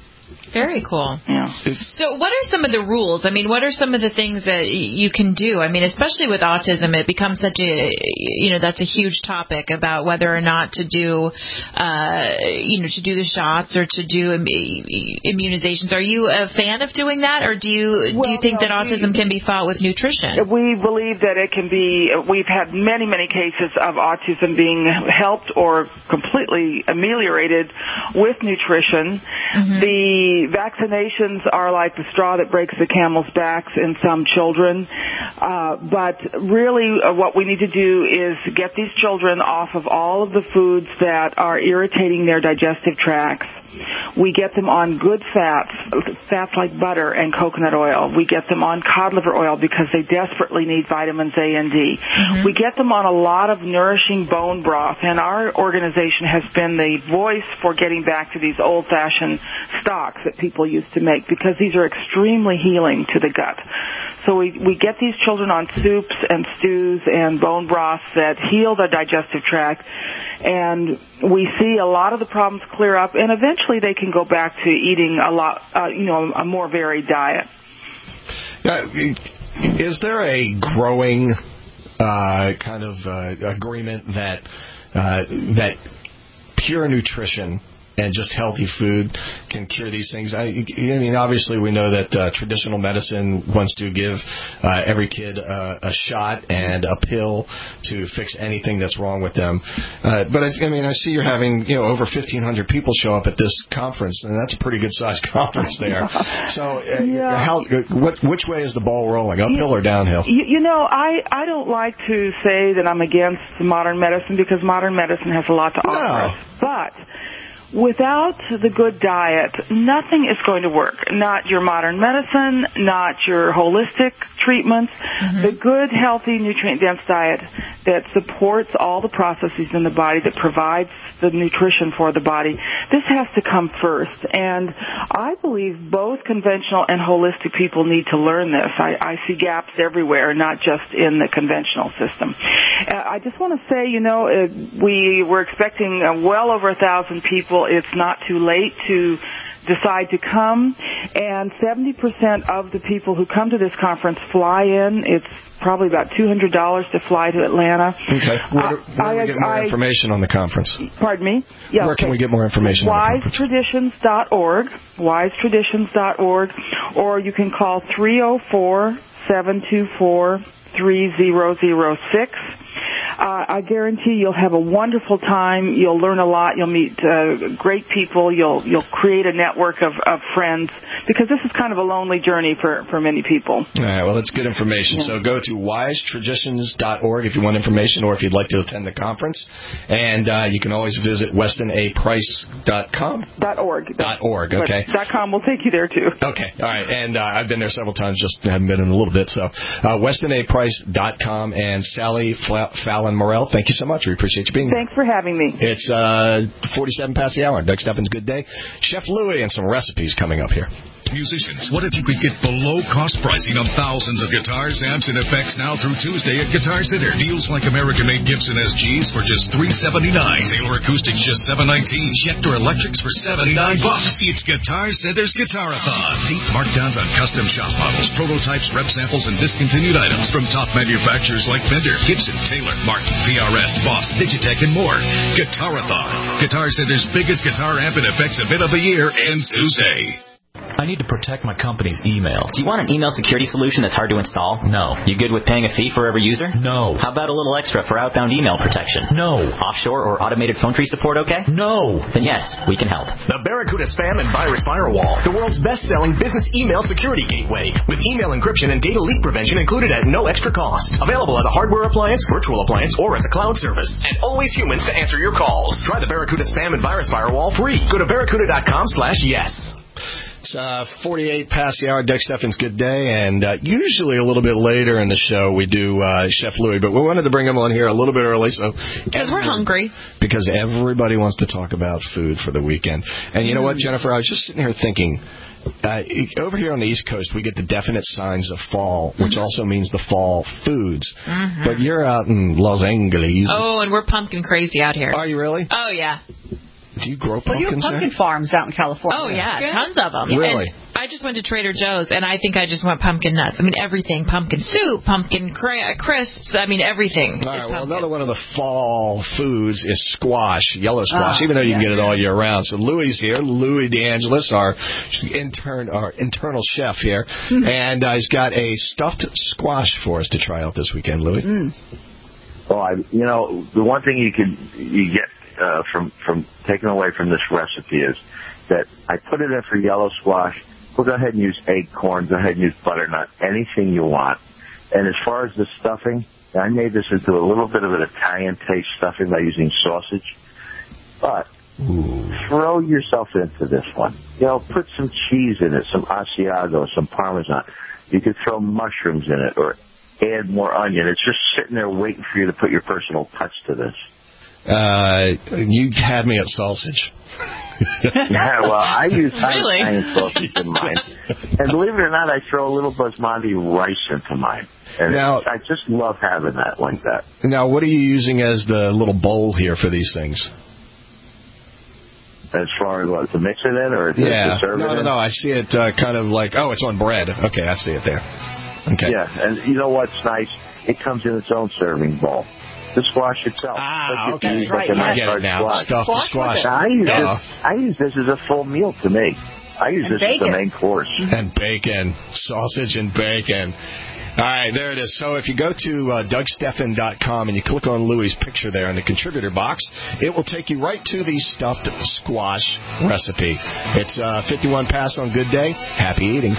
Very cool. Yeah. So what are some of the rules? I mean, what are some of the things that you can do? I mean, especially with autism, it becomes such a, you know, that's a huge topic about whether or not to do, uh, you know, to do the shots or to do Im- immunizations. Are you a fan of doing that, or do you, well, do you think no, that autism we, can be fought with nutrition? We believe that it can be, we've had many, many cases of autism being helped or completely ameliorated with nutrition. Mm-hmm. The vaccinations are like the straw that breaks the camel's backs in some children. Uh, but really uh, what we need to do is get these children off of all of the foods that are irritating their digestive tracts. We get them on good fats, fats like butter and coconut oil. We get them on cod liver oil because they desperately need vitamins A and D. Mm-hmm. We get them on a lot of nourishing bone broth, and our organization has been the voice for getting back to these old-fashioned stocks that people used to make because these are extremely healing to the gut. So we, we get these children on soups and stews and bone broths that heal their digestive tract, and we see a lot of the problems clear up, and eventually they can go back to eating a lot, uh, you know, a more varied diet. Uh, is there a growing uh, kind of uh, agreement that uh, that pure nutrition and just healthy food can cure these things? I, I mean, obviously we know that uh, traditional medicine wants to give uh, every kid uh, a shot and a pill to fix anything that's wrong with them. Uh, but, I, I mean, I see you're having, you know, over fifteen hundred people show up at this conference, and that's a pretty good-sized conference there. So uh, yeah. how, what, which way is the ball rolling, uphill or downhill? You, you know, I, I don't like to say that I'm against modern medicine because modern medicine has a lot to offer us. But without the good diet, nothing is going to work. Not your modern medicine, not your holistic treatments. Mm-hmm. The good, healthy, nutrient-dense diet that supports all the processes in the body, that provides the nutrition for the body, this has to come first. And I believe both conventional and holistic people need to learn this. I, I see gaps everywhere, not just in the conventional system. Uh, I just want to say, you know, uh, we were expecting uh, well over a thousand people. It's not too late to decide to come, and seventy percent of the people who come to this conference fly in. It's probably about two hundred dollars to fly to Atlanta. Okay. Where, do, where do we get more I, information on the conference? Pardon me? Yeah, where okay. can we get more information wise traditions dot org, wise traditions dot org, or you can call three oh four, seven two four, three zero zero six. Uh, I guarantee you'll have a wonderful time. You'll learn a lot. You'll meet uh, great people. You'll you'll create a network of, of friends, because this is kind of a lonely journey for, for many people. All right, well, that's good information. Yeah. So go to wise traditions dot org if you want information or if you'd like to attend the conference. And uh, you can always visit weston a price dot com. Dot .org. Dot .org, okay. But dot .com will take you there, too. Okay, all right. And uh, I've been there several times, just haven't been in a little bit. So uh, weston a price dot com. And Sally Fallon Morell, thank you so much. We appreciate you being here. Thanks for having me. It's uh, forty-seven past the hour. Doug Steffens, good day. Chef Louie and some recipes coming up here. Musicians, what if you could get below-cost pricing on thousands of guitars, amps, and effects now through Tuesday at Guitar Center? Deals like American-made Gibson S Gs for just three seventy-nine, Taylor Acoustics just seven nineteen, Schecter Electrics for seventy-nine bucks. It's Guitar Center's Guitarathon. Deep markdowns on custom shop models, prototypes, rep samples, and discontinued items from top manufacturers like Fender, Gibson, Taylor, Martin, P R S, Boss, Digitech, and more. Guitarathon. Guitar Center's biggest guitar amp and effects event of the year ends Tuesday. I need to protect my company's email. Do you want an email security solution that's hard to install? No. You good with paying a fee for every user? No. How about a little extra for outbound email protection? No. Offshore or automated phone tree support okay? No. Then yes, we can help. The Barracuda Spam and Virus Firewall, the world's best-selling business email security gateway, with email encryption and data leak prevention included at no extra cost. Available as a hardware appliance, virtual appliance, or as a cloud service. And always humans to answer your calls. Try the Barracuda Spam and Virus Firewall free. Go to barracuda dot com slash yes. It's uh, forty-eight past the hour. Doug Steffens, good day. And uh, usually a little bit later in the show we do uh, Chef Louie, but we wanted to bring him on here a little bit early. so Because we're hungry. Because everybody wants to talk about food for the weekend. And you know what, Jennifer? I was just sitting here thinking, uh, over here on the East Coast, we get the definite signs of fall, which mm-hmm. also means the fall foods. Mm-hmm. But you're out in Los Angeles. Oh, and we're pumpkin crazy out here. Are you really? Oh, yeah. Do you grow pumpkins well, you have pumpkin there? farms out in California. Oh, yeah, yeah. Tons of them. Really? And I just went to Trader Joe's, and I think I just want pumpkin nuts. I mean, everything. Pumpkin soup, pumpkin cra- crisps. I mean, everything. All right, well, another one of the fall foods is squash, yellow squash, uh, even though you yeah. can get it all year round. So Louie's here, Louie DeAngelis, our, intern, our internal chef here, mm. and uh, he's got a stuffed squash for us to try out this weekend, Louie. Mm. Well, I, you know, the one thing you can you get Uh, from from taken away from this recipe is that I put it in for yellow squash. We'll go ahead and use acorn. Go ahead and use butternut. Anything you want. And as far as the stuffing, I made this into a little bit of an Italian taste stuffing by using sausage. But Ooh. throw yourself into this one. You know, put some cheese in it, some Asiago, some Parmesan. You could throw mushrooms in it or add more onion. It's just sitting there waiting for you to put your personal touch to this. Uh, you had me at sausage. Yeah, well, I use really? Italian sausage in mine. And believe it or not, I throw a little basmati rice into mine. And now, I just love having that like that. Now, what are you using as the little bowl here for these things? As far as what, to mix it in or to, yeah. to serve no, it no, in? No, I see it uh, kind of like, oh, it's on bread. Okay, I see it there. Okay. Yeah, and you know what's nice? It comes in its own serving bowl. The squash itself. Ah, like okay. Like right. I get it now. Squash. Stuff the squash. Now, I, use yeah. this, I use this as a full meal to me. I use and this bacon. as the main course. And bacon. Sausage and bacon. All right, there it is. So if you go to uh, doug steffen dot com and you click on Louie's picture there in the contributor box, it will take you right to the stuffed squash recipe. It's uh, fifty-one past on Good Day. Happy eating.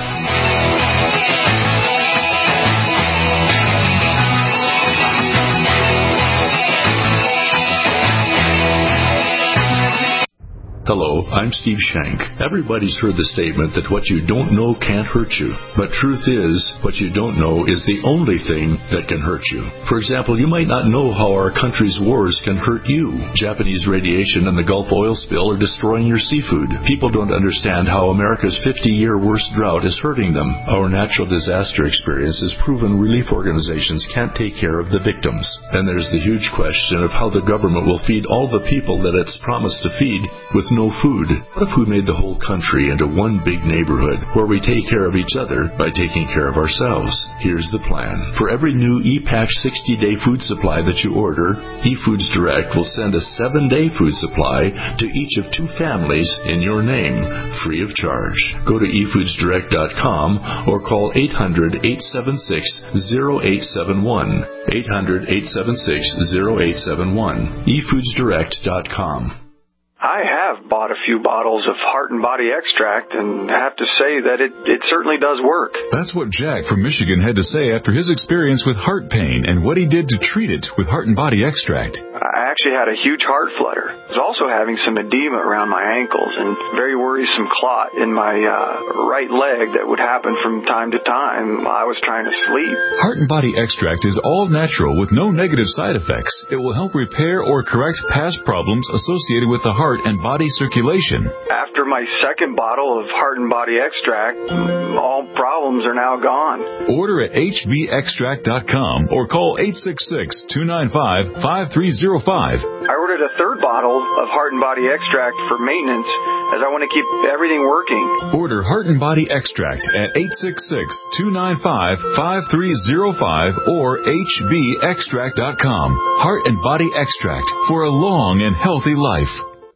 Hello, I'm Steve Shank. Everybody's heard the statement that what you don't know can't hurt you. But truth is, what you don't know is the only thing that can hurt you. For example, you might not know how our country's wars can hurt you. Japanese radiation and the Gulf oil spill are destroying your seafood. People don't understand how America's fifty-year worst drought is hurting them. Our natural disaster experience has proven relief organizations can't take care of the victims. And there's the huge question of how the government will feed all the people that it's promised to feed with no food. What if we made the whole country into one big neighborhood where we take care of each other by taking care of ourselves? Here's the plan. For every new E-Patch sixty-day food supply that you order, eFoods Direct will send a seven-day food supply to each of two families in your name, free of charge. Go to e foods direct dot com or call eight hundred, eight seven six, zero eight seven one. eight hundred, eight seven six, zero eight seven one. e foods direct dot com. I have bought a few bottles of Heart and Body Extract and have to say that it, it certainly does work. That's what Jack from Michigan had to say after his experience with heart pain and what he did to treat it with Heart and Body Extract. I actually had a huge heart flutter. I was also having some edema around my ankles and very worrisome clot in my uh, right leg that would happen from time to time while I was trying to sleep. Heart and Body Extract is all natural with no negative side effects. It will help repair or correct past problems associated with the heart and body circulation. After my second bottle of Heart and Body Extract, all problems are now gone. Order at h b extract dot com or call eight six six, two nine five, five three zero five. I ordered a third bottle of Heart and Body Extract for maintenance as I want to keep everything working. Order Heart and Body Extract at eight six six, two nine five, five three zero five or h b extract dot com. Heart and Body Extract for a long and healthy life.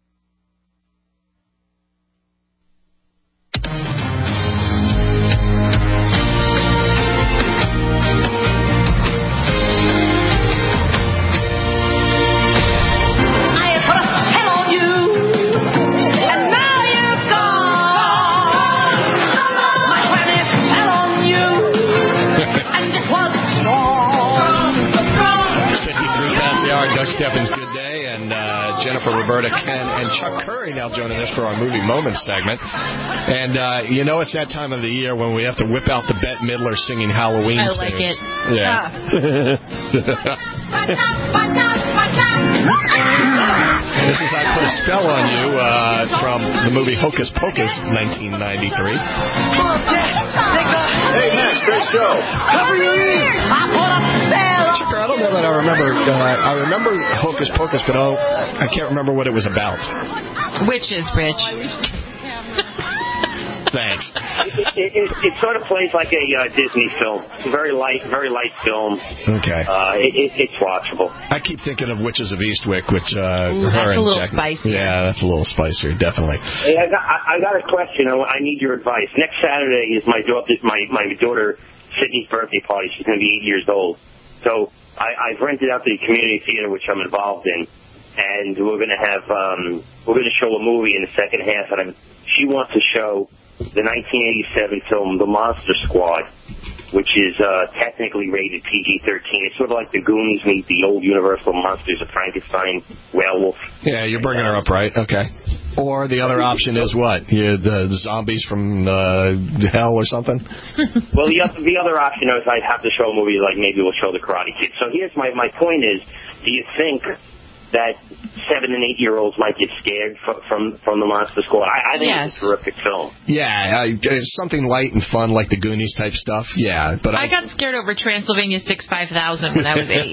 Steffens, good day, and uh, Jennifer, Roberta, Ken, and Chuck Curry now joining us for our Movie Moments segment. And uh, you know it's that time of the year when we have to whip out the Bette Midler singing Halloween I tunes. like it. Yeah. This is I Put a Spell on You uh, from the movie Hocus Pocus, nineteen ninety-three. Hey, Max, great show. Cover your ears. I put a spell. Chuck, I don't know that I remember. Uh, I remember Hocus Pocus, but oh, I can't remember what it was about. Witches, Rich. Thanks. It, it, it, it sort of plays like a uh, Disney film. It's a very light, very light film. Okay. Uh, it, it, it's watchable. I keep thinking of Witches of Eastwick, which uh, Ooh, her that's and a little Jack, spicier. Yeah, that's a little spicier, definitely. Hey, I got, I, I got a question. I need your advice. Next Saturday is my daughter, my my daughter Sydney's birthday party. She's going to be eight years old. So I, I've rented out the community theater, which I'm involved in, and we're going to have um, we're going to show a movie in the second half. And I'm, she wants to show the nineteen eighty-seven film The Monster Squad, which is uh, technically rated P G thirteen. It's sort of like the Goonies meet the old Universal Monsters of Frankenstein, Werewolf. Yeah, you're bringing her up right. Okay. Or the other option is what? You, the, the zombies from uh, hell or something? Well, the other, the other option is I'd have to show a movie like maybe we'll show The Karate Kid. So here's my, my point is, do you think that seven and eight year olds might get scared from from, from the Monster Squad? I, I think Yes. it's a terrific film. Yeah, I, it's something light and fun like the Goonies type stuff. Yeah, but I, I got scared over Transylvania six five thousand when I was eight.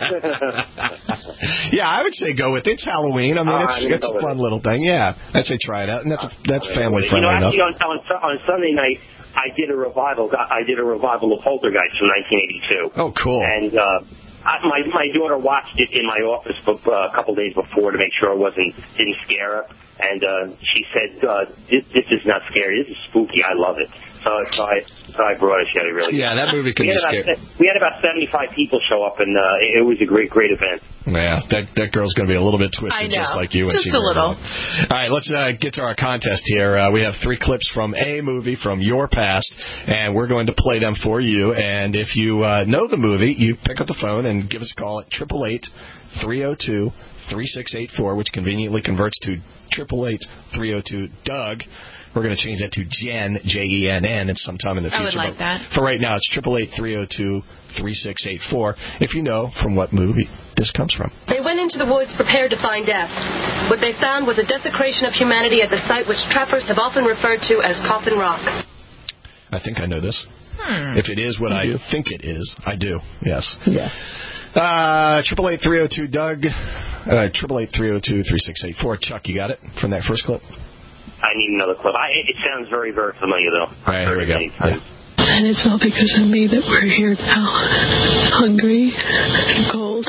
Yeah, I would say go with it. It's Halloween. I mean, Uh, it's, I'm gonna it's go a with fun little thing. Yeah, I'd say try it out, and that's a, that's family You friendly know, enough. actually, on, on, on Sunday night, I did a revival. I did a revival of Poltergeist from nineteen eighty-two. Oh, cool. And uh, I, my my daughter watched it in my office for, uh, a couple days before to make sure it wasn't didn't scare her. And uh, she said, uh, this, "This is not scary. This is spooky. I love it." So, so I so I brought it. She had a really Yeah, that movie can we be had scary. about, We had about seventy-five people show up, and uh, it, it was a great great event. Yeah, that that girl's going to be a little bit twisted, I know. just like you. When Just she a grew little. up. All right, let's uh, get to our contest here. Uh, we have three clips from a movie from your past, and we're going to play them for you. And if you uh, know the movie, you pick up the phone and and give us a call at eight eight eight, three oh two, three six eight four, which conveniently converts to eight eight eight, three oh two, Doug. We're going to change that to Jen, J E N N, at some time in the future. I would like but that. For right now, it's eight eight eight, three oh two, three six eight four. If you know from what movie this comes from. They went into the woods prepared to find death. What they found was a desecration of humanity at the site which trappers have often referred to as Coffin Rock. I think I know this. Hmm. If it is what I think it is, I do. Yes. Yeah. Uh, eight eight eight, three oh two, Doug. Uh, eight eight eight, three oh two, three six eight four. Chuck, you got it from that first clip? I need another clip. I, it sounds very, very familiar, though. All right, here we go. Yeah. And it's all because of me that we're here now. Hungry and cold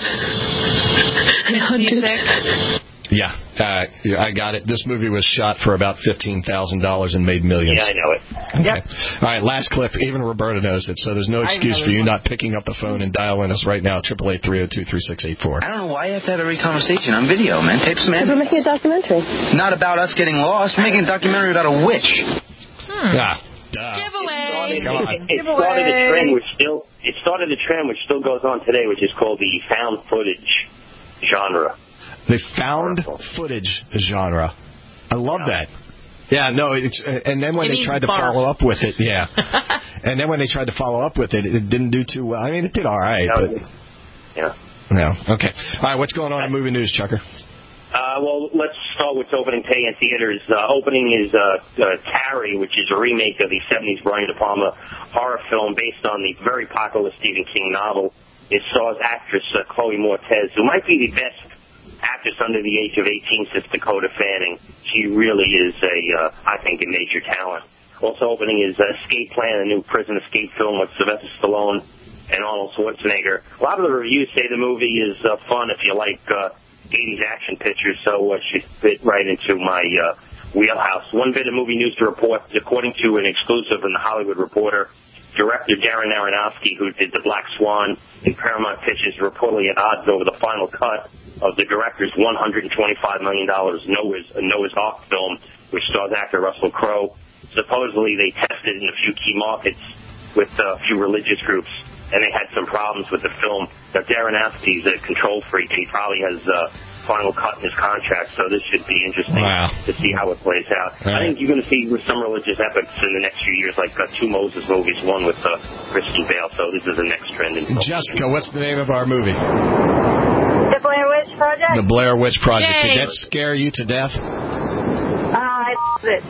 and hunted. Yeah, uh, I got it. This movie was shot for about fifteen thousand dollars and made millions. Yeah, I know it. Okay. Yep. All right, last clip. Even Roberta knows it, so there's no excuse for you one. not picking up the phone and dialing us right now, eight eight eight, three oh two, three six eight four. I don't know why you have to have every conversation on video, man. Tape some Because we're making a documentary. Not about us getting lost. We're making a documentary about a witch. Hmm. Yeah. Duh. Giveaway. It, it, it started a trend which still it started a trend which still goes on today, which is called the found footage genre. The found footage genre. I love that. Yeah, no, it's and then when it they tried to barf. follow up with it, yeah. And then when they tried to follow up with it, it didn't do too well. I mean, it did all right, No, but yeah. no. Okay. All right, what's going on in movie news, Chucker? Uh, well, let's start with opening day in theaters. Uh, opening is uh, uh, Carrie, which is a remake of the seventies Brian De Palma horror film based on the very popular Stephen King novel. It stars actress uh, Chloe Moretz, who might be the best actress under the age of eighteen since Dakota Fanning. She really is a, uh, I think, a major talent. Also opening is uh, Escape Plan, a new prison escape film with Sylvester Stallone and Arnold Schwarzenegger. A lot of the reviews say the movie is uh, fun if you like uh, eighties action pictures, so it uh, should fit right into my uh, wheelhouse. One bit of movie news to report, according to an exclusive in The Hollywood Reporter, director Darren Aronofsky, who did The Black Swan and Paramount Pictures, reportedly at odds over the final cut of the director's one hundred twenty-five million dollars Noah's, Noah's Ark film, which stars actor Russell Crowe. Supposedly they tested in a few key markets with a few religious groups, and they had some problems with the film. Now, Darren Aronofsky's a control freak, and he probably has a final cut in his contract, so this should be interesting wow. to see how it plays out. Right. I think you're going to see with some religious epics in the next few years, like uh, two Moses movies, one with uh, Christian Bale, so this is the next trend. In Jessica, what's the name of our movie? The Blair Witch Project? The Blair Witch Project. Yay. Did that scare you to death? Uh, I loved it.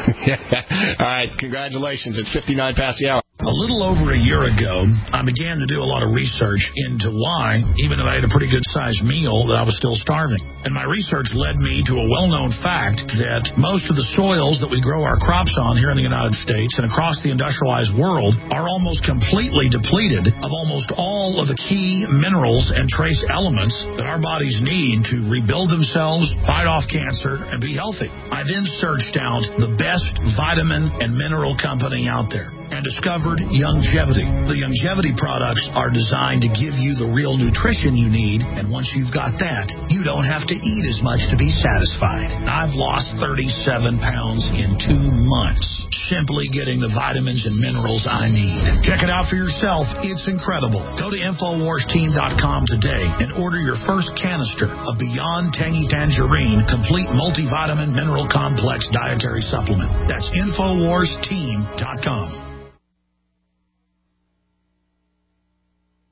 All right, congratulations. It's fifty-nine past the hour. A little over a year ago, I began to do a lot of research into why, even though I had a pretty good-sized meal, that I was still starving. And my research led me to a well-known fact that most of the soils that we grow our crops on here in the United States and across the industrialized world are almost completely depleted of almost all of the key minerals and trace elements that our bodies need to rebuild themselves, fight off cancer, and be healthy. I then searched out the best vitamin and mineral company out there and discovered Youngevity. The Youngevity products are designed to give you the real nutrition you need, and once you've got that, you don't have to eat as much to be satisfied. I've lost thirty-seven pounds in two months, simply getting the vitamins and minerals I need. Check it out for yourself. It's incredible. Go to Infowars Team dot com today and order your first canister of Beyond Tangy Tangerine Complete Multivitamin Mineral Complex Dietary Supplement. That's Infowars Team dot com.